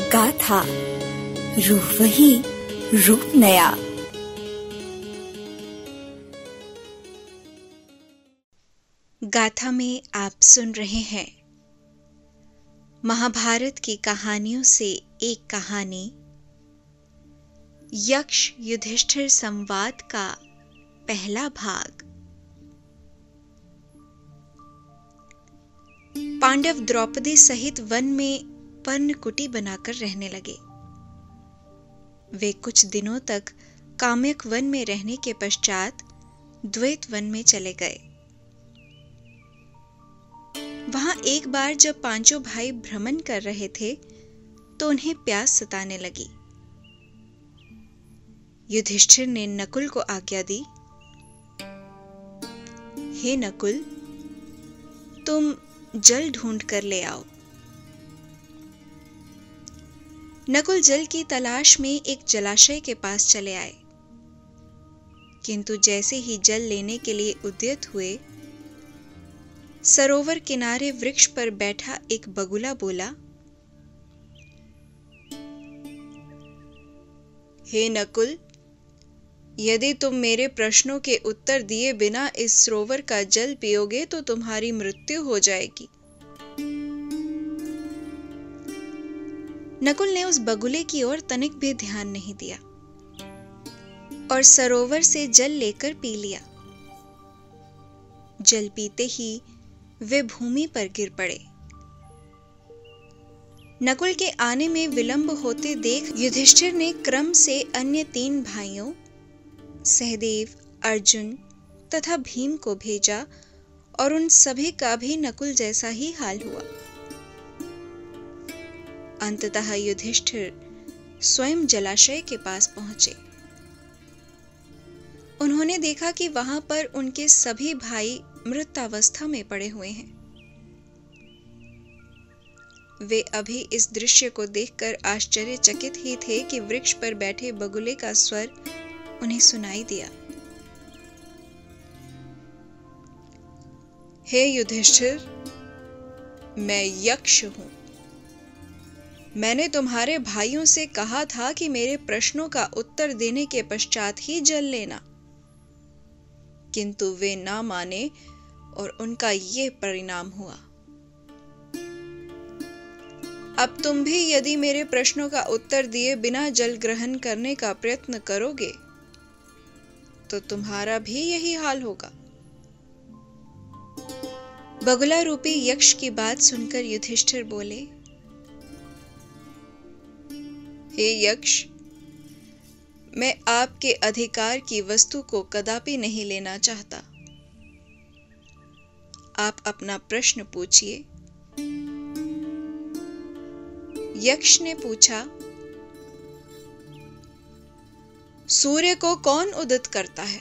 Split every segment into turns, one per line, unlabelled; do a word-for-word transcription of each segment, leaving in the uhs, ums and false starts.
गाथा, रूह वही, रूप नया।
गाथा में आप सुन रहे हैं महाभारत की कहानियों से एक कहानी, यक्ष युधिष्ठिर संवाद का पहला भाग। पांडव द्रौपदी सहित वन में पर्णकुटी बनाकर रहने लगे। वे कुछ दिनों तक काम्यक वन में रहने के पश्चात द्वैत वन में चले गए। वहां एक बार जब पांचों भाई भ्रमण कर रहे थे तो उन्हें प्यास सताने लगी। युधिष्ठिर ने नकुल को आज्ञा दी, हे नकुल, तुम जल ढूंढ कर ले आओ। नकुल जल की तलाश में एक जलाशय के पास चले आए, किंतु जैसे ही जल लेने के लिए उद्यत हुए, सरोवर किनारे वृक्ष पर बैठा एक बगुला बोला, हे नकुल, यदि तुम मेरे प्रश्नों के उत्तर दिए बिना इस सरोवर का जल पियोगे तो तुम्हारी मृत्यु हो जाएगी। नकुल ने उस बगुले की ओर तनिक भी ध्यान नहीं दिया और सरोवर से जल लेकर पी लिया। जल पीते ही वे भूमि पर गिर पड़े। नकुल के आने में विलंब होते देख युधिष्ठिर ने क्रम से अन्य तीन भाइयों सहदेव, अर्जुन तथा भीम को भेजा और उन सभी का भी नकुल जैसा ही हाल हुआ। अंततः युधिष्ठिर स्वयं जलाशय के पास पहुंचे। उन्होंने देखा कि वहां पर उनके सभी भाई मृतावस्था में पड़े हुए हैं। वे अभी इस दृश्य को देखकर आश्चर्यचकित ही थे कि वृक्ष पर बैठे बगुले का स्वर उन्हें सुनाई दिया, हे युधिष्ठिर, मैं यक्ष हूं। मैंने तुम्हारे भाइयों से कहा था कि मेरे प्रश्नों का उत्तर देने के पश्चात ही जल लेना, किंतु वे ना माने और उनका ये परिणाम हुआ। अब तुम भी यदि मेरे प्रश्नों का उत्तर दिए बिना जल ग्रहण करने का प्रयत्न करोगे तो तुम्हारा भी यही हाल होगा। बगुला रूपी यक्ष की बात सुनकर युधिष्ठिर बोले, हे यक्ष, मैं आपके अधिकार की वस्तु को कदापि नहीं लेना चाहता। आप अपना प्रश्न पूछिए। यक्ष ने पूछा, सूर्य को कौन उदित करता है?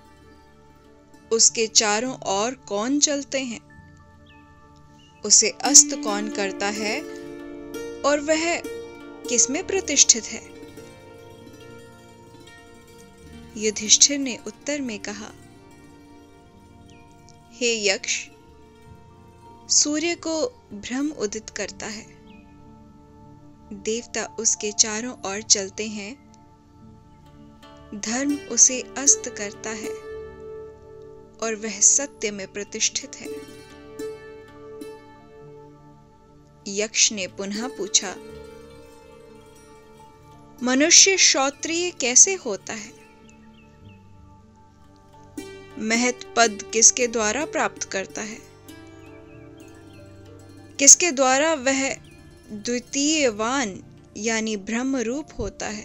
उसके चारों ओर कौन चलते हैं? उसे अस्त कौन करता है और वह किसमें प्रतिष्ठित है? युधिष्ठिर ने उत्तर में कहा, हे यक्ष, सूर्य को ब्रह्म उदित करता है। देवता उसके चारों ओर चलते हैं। धर्म उसे अस्त करता है और वह सत्य में प्रतिष्ठित है। यक्ष ने पुनः पूछा, मनुष्य क्षत्रिय कैसे होता है? महत् पद किसके द्वारा प्राप्त करता है? किसके द्वारा वह द्वितीयवान यानी ब्रह्म रूप होता है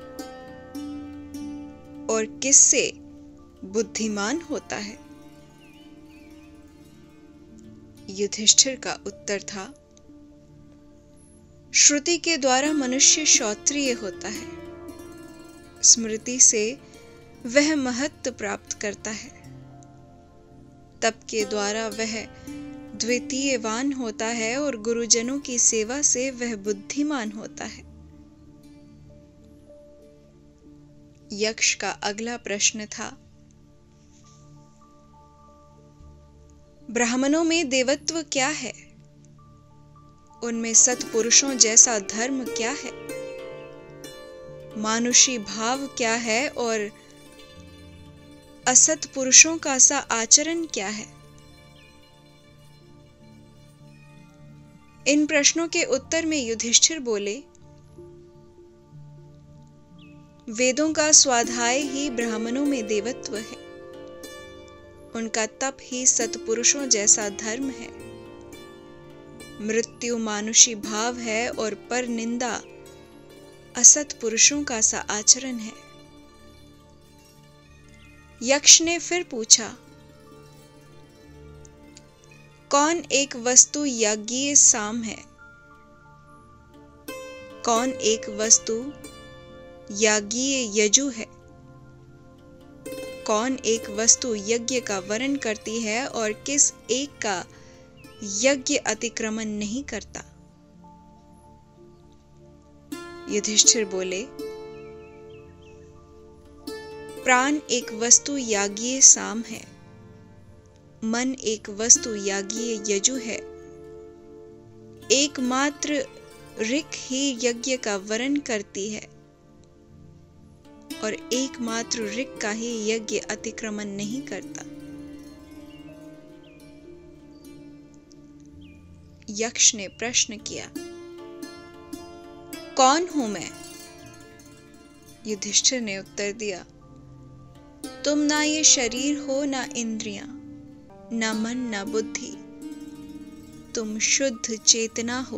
और किससे बुद्धिमान होता है? युधिष्ठिर का उत्तर था, श्रुति के द्वारा मनुष्य क्षत्रिय होता है। स्मृति से वह महत्व प्राप्त करता है। तप के द्वारा वह द्वितीयवान होता है और गुरुजनों की सेवा से वह बुद्धिमान होता है। यक्ष का अगला प्रश्न था, ब्राह्मणों में देवत्व क्या है? उनमें सत्पुरुषों जैसा धर्म क्या है, मानुषी भाव क्या है और असत पुरुषों का सा आचरण क्या है। इन प्रश्नों के उत्तर में युधिष्ठिर बोले, वेदों का स्वाध्याय ही ब्राह्मणों में देवत्व है, उनका तप ही सत्पुरुषों जैसा धर्म है। मृत्यु मानुषी भाव है और पर निंदा असत पुरुषों का सा आचरण है। यक्ष ने फिर पूछा, कौन एक वस्तु याज्ञीय साम है, कौन एक वस्तु याज्ञीय यजु है, कौन एक वस्तु यज्ञ का वर्ण करती है और किस एक का यज्ञ अतिक्रमण नहीं करता। युधिष्ठिर बोले, प्राण एक वस्तु याज्ञीय साम है, मन एक वस्तु याज्ञीय यजु है, एकमात्र ऋक ही यज्ञ का वर्ण करती है और एकमात्र ऋक का ही यज्ञ अतिक्रमण नहीं करता। यक्ष ने प्रश्न किया, कौन हूं मैं? युधिष्ठिर ने उत्तर दिया, तुम ना ये शरीर हो, ना इंद्रियां, ना मन, ना बुद्धि, तुम शुद्ध चेतना हो,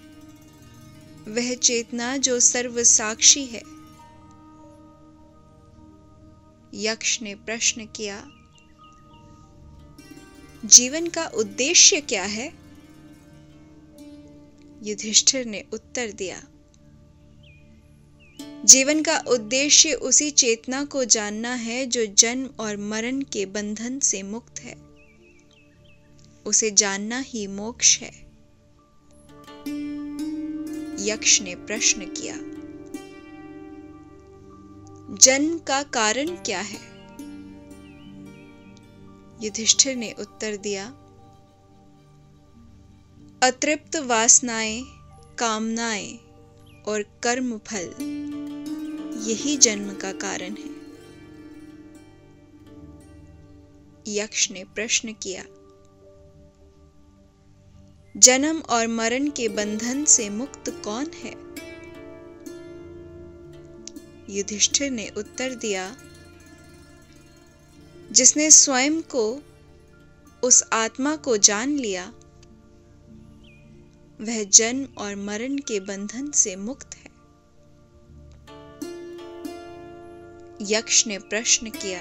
वह चेतना जो सर्व साक्षी है। यक्ष ने प्रश्न किया, जीवन का उद्देश्य क्या है? युधिष्ठिर ने उत्तर दिया, जीवन का उद्देश्य उसी चेतना को जानना है जो जन्म और मरण के बंधन से मुक्त है, उसे जानना ही मोक्ष है। यक्ष ने प्रश्न किया, जन्म का कारण क्या है? युधिष्ठिर ने उत्तर दिया, अतृप्त वासनाएं, कामनाएं और कर्म फल, यही जन्म का कारण है। यक्ष ने प्रश्न किया, जन्म और मरण के बंधन से मुक्त कौन है? युधिष्ठिर ने उत्तर दिया, जिसने स्वयं को, उस आत्मा को जान लिया, वह जन्म और मरण के बंधन से मुक्त है। यक्ष ने प्रश्न किया,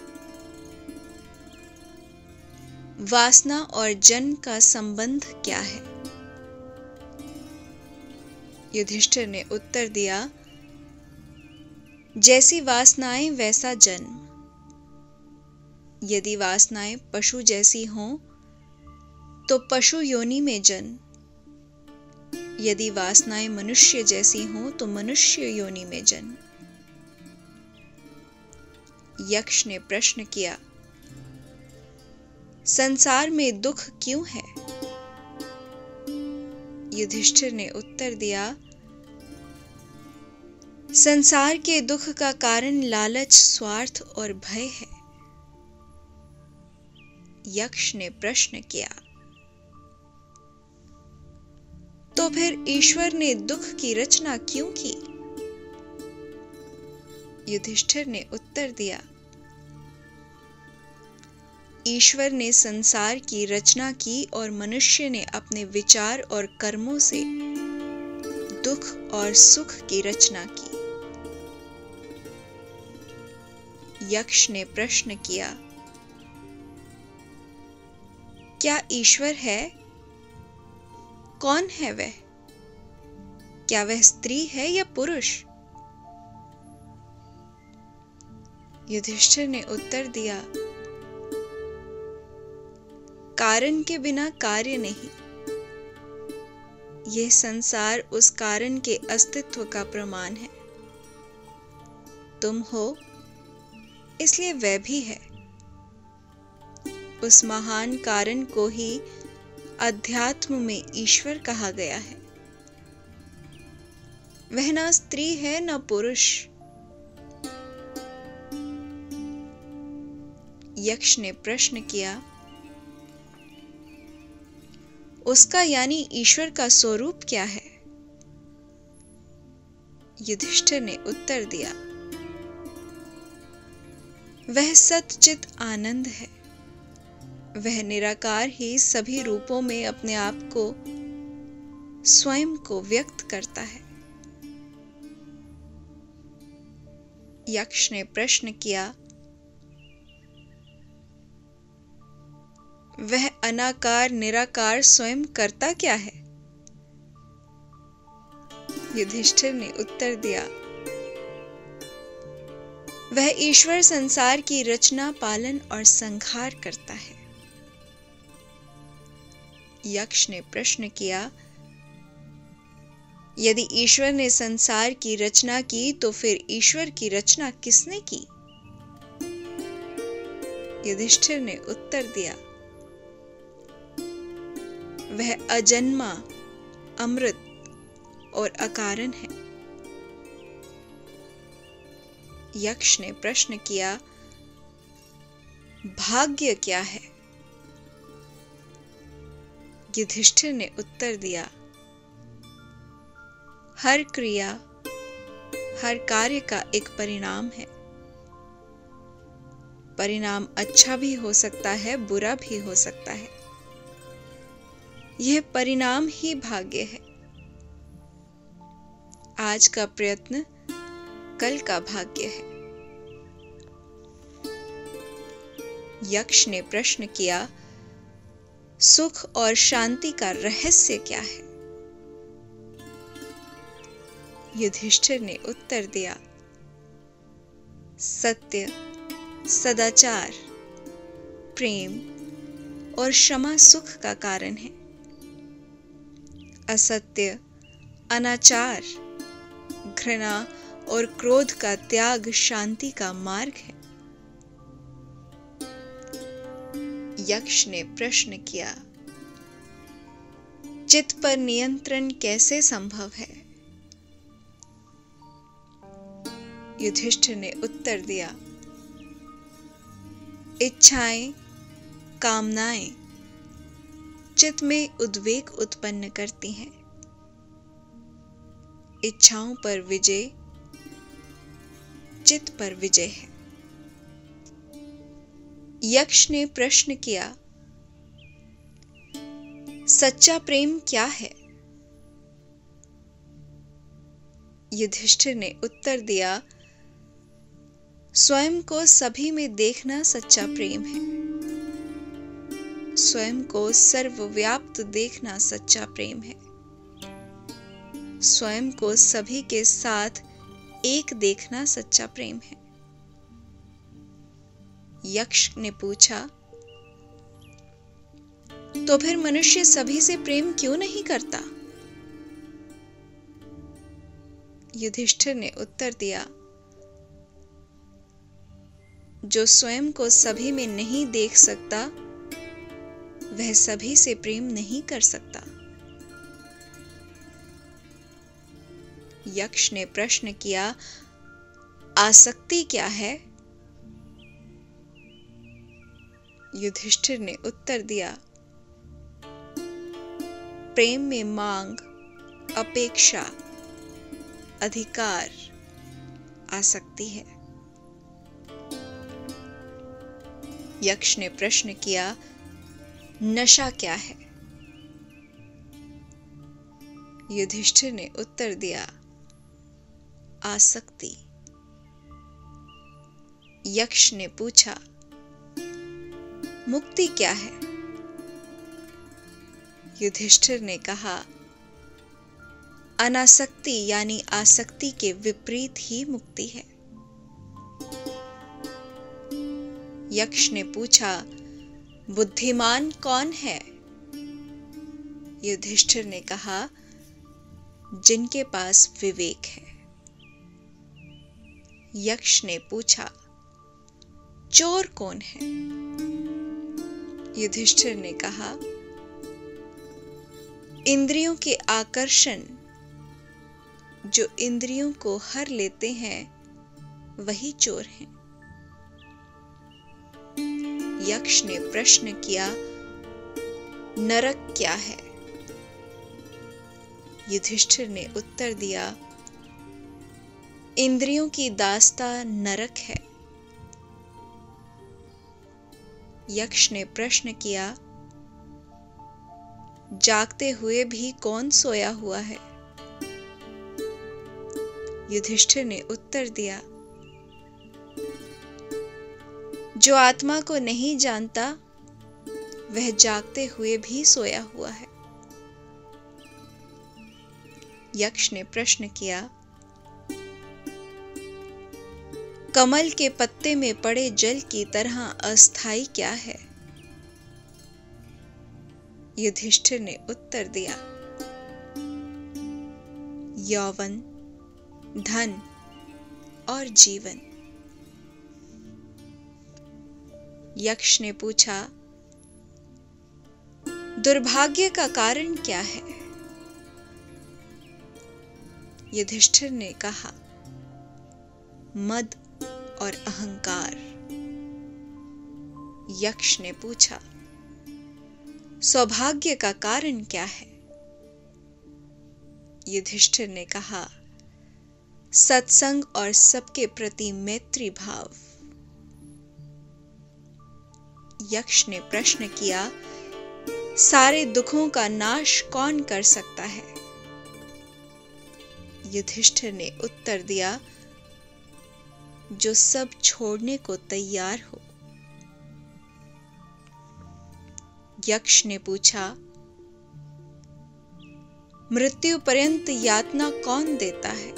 वासना और जन्म का संबंध क्या है? युधिष्ठिर ने उत्तर दिया, जैसी वासनाएं वैसा जन्म। यदि वासनाएं पशु जैसी हों तो पशु योनि में जन्म, यदि वासनाएं मनुष्य जैसी हों तो मनुष्य योनि में जन्म। यक्ष ने प्रश्न किया, संसार में दुख क्यों है? युधिष्ठिर ने उत्तर दिया, संसार के दुख का कारण लालच, स्वार्थ और भय है। यक्ष ने प्रश्न किया, तो फिर ईश्वर ने दुख की रचना क्यों की? युधिष्ठिर ने उत्तर दिया, ईश्वर ने संसार की रचना की और मनुष्य ने अपने विचार और कर्मों से दुख और सुख की रचना की। यक्ष ने प्रश्न किया, क्या ईश्वर है? कौन है वह? क्या वह स्त्री है या पुरुष? युधिष्ठिर ने उत्तर दिया, कारण के बिना कार्य नहीं। यह संसार उस कारण के अस्तित्व का प्रमाण है। तुम हो, इसलिए वह भी है। उस महान कारण को ही अध्यात्म में ईश्वर कहा गया है। वह ना स्त्री है न पुरुष। यक्ष ने प्रश्न किया, उसका यानी ईश्वर का स्वरूप क्या है? युधिष्ठिर ने उत्तर दिया, वह सच्चित आनंद है। वह निराकार ही सभी रूपों में अपने आप को स्वयं को व्यक्त करता है। यक्ष ने प्रश्न किया, वह अनाकार निराकार स्वयं करता क्या है? युधिष्ठिर ने उत्तर दिया, वह ईश्वर संसार की रचना, पालन और संहार करता है। यक्ष ने प्रश्न किया, यदि ईश्वर ने संसार की रचना की तो फिर ईश्वर की रचना किसने की? युधिष्ठिर ने उत्तर दिया, वह अजन्मा, अमृत और अकारण है। यक्ष ने प्रश्न किया, भाग्य क्या है? युधिष्ठिर ने उत्तर दिया, हर क्रिया, हर कार्य का एक परिणाम है। परिणाम अच्छा भी हो सकता है, बुरा भी हो सकता है। यह परिणाम ही भाग्य है। आज का प्रयत्न कल का भाग्य है। यक्ष ने प्रश्न किया, सुख और शांति का रहस्य क्या है? युधिष्ठिर ने उत्तर दिया, सत्य, सदाचार, प्रेम और क्षमा सुख का कारण है। असत्य, अनाचार, घृणा और क्रोध का त्याग शांति का मार्ग है। यक्ष ने प्रश्न किया, चित्त पर नियंत्रण कैसे संभव है? युधिष्ठिर ने उत्तर दिया, इच्छाएं, कामनाएं चित्त में उद्वेग उत्पन्न करती हैं। इच्छाओं पर विजय चित्त पर विजय है। यक्ष ने प्रश्न किया, सच्चा प्रेम क्या है? युधिष्ठिर ने उत्तर दिया, स्वयं को सभी में देखना सच्चा प्रेम है। स्वयं को सर्वव्याप्त देखना सच्चा प्रेम है। स्वयं को सभी के साथ एक देखना सच्चा प्रेम है। यक्ष ने पूछा, तो फिर मनुष्य सभी से प्रेम क्यों नहीं करता? युधिष्ठिर ने उत्तर दिया, जो स्वयं को सभी में नहीं देख सकता वह सभी से प्रेम नहीं कर सकता। यक्ष ने प्रश्न किया, आसक्ति क्या है? युधिष्ठिर ने उत्तर दिया, प्रेम में मांग, अपेक्षा, अधिकार आसक्ति है। यक्ष ने प्रश्न किया, नशा क्या है? युधिष्ठिर ने उत्तर दिया, आसक्ति। यक्ष ने पूछा, मुक्ति क्या है? युधिष्ठिर ने कहा, अनासक्ति यानी आसक्ति के विपरीत ही मुक्ति है। यक्ष ने पूछा, बुद्धिमान कौन है? युधिष्ठिर ने कहा, जिनके पास विवेक है। यक्ष ने पूछा, चोर कौन है? युधिष्ठिर ने कहा, इंद्रियों के आकर्षण जो इंद्रियों को हर लेते हैं वही चोर हैं। यक्ष ने प्रश्न किया, नरक क्या है? युधिष्ठिर ने उत्तर दिया, इंद्रियों की दास्ता नरक है। यक्ष ने प्रश्न किया, जागते हुए भी कौन सोया हुआ है? युधिष्ठिर ने उत्तर दिया, जो आत्मा को नहीं जानता वह जागते हुए भी सोया हुआ है। यक्ष ने प्रश्न किया, कमल के पत्ते में पड़े जल की तरह अस्थाई क्या है? युधिष्ठिर ने उत्तर दिया, यौवन, धन और जीवन। यक्ष ने पूछा, दुर्भाग्य का कारण क्या है? युधिष्ठिर ने कहा, मद और अहंकार। यक्ष ने पूछा, सौभाग्य का कारण क्या है? युधिष्ठिर ने कहा, सत्संग और सबके प्रति मैत्री भाव। यक्ष ने प्रश्न किया, सारे दुखों का नाश कौन कर सकता है? युधिष्ठिर ने उत्तर दिया, जो सब छोड़ने को तैयार हो। यक्ष ने पूछा, मृत्यु पर्यंत यातना कौन देता है?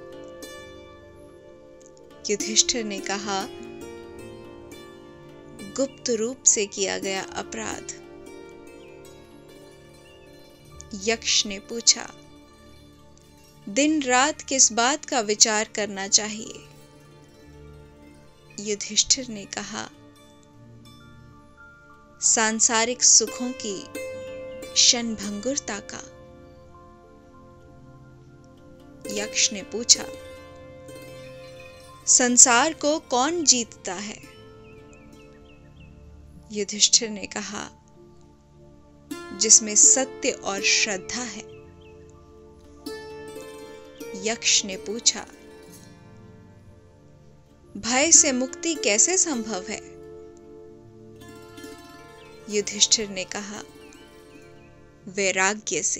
युधिष्ठिर ने कहा, गुप्त रूप से किया गया अपराध। यक्ष ने पूछा, दिन रात किस बात का विचार करना चाहिए? युधिष्ठिर ने कहा, सांसारिक सुखों की क्षणभंगुरता का। यक्ष ने पूछा, संसार को कौन जीतता है? युधिष्ठिर ने कहा, जिसमें सत्य और श्रद्धा है। यक्ष ने पूछा, भय से मुक्ति कैसे संभव है? युधिष्ठिर ने कहा, वैराग्य से।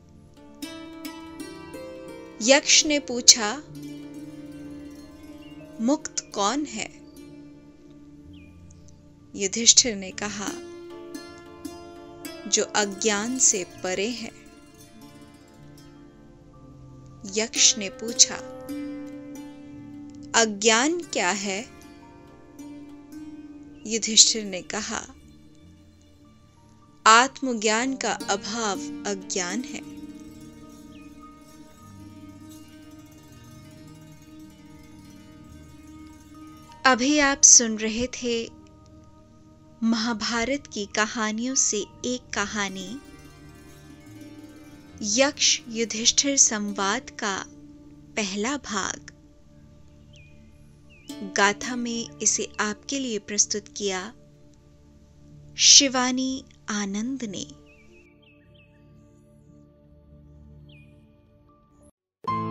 यक्ष ने पूछा, मुक्त कौन है? युधिष्ठिर ने कहा, जो अज्ञान से परे है। यक्ष ने पूछा, अज्ञान क्या है? युधिष्ठिर ने कहा, आत्मज्ञान का अभाव अज्ञान है। अभी आप सुन रहे थे महाभारत की कहानियों से एक कहानी, यक्ष युधिष्ठिर संवाद का पहला भाग। गाथा में इसे आपके लिए प्रस्तुत किया शिवानी आनंद ने।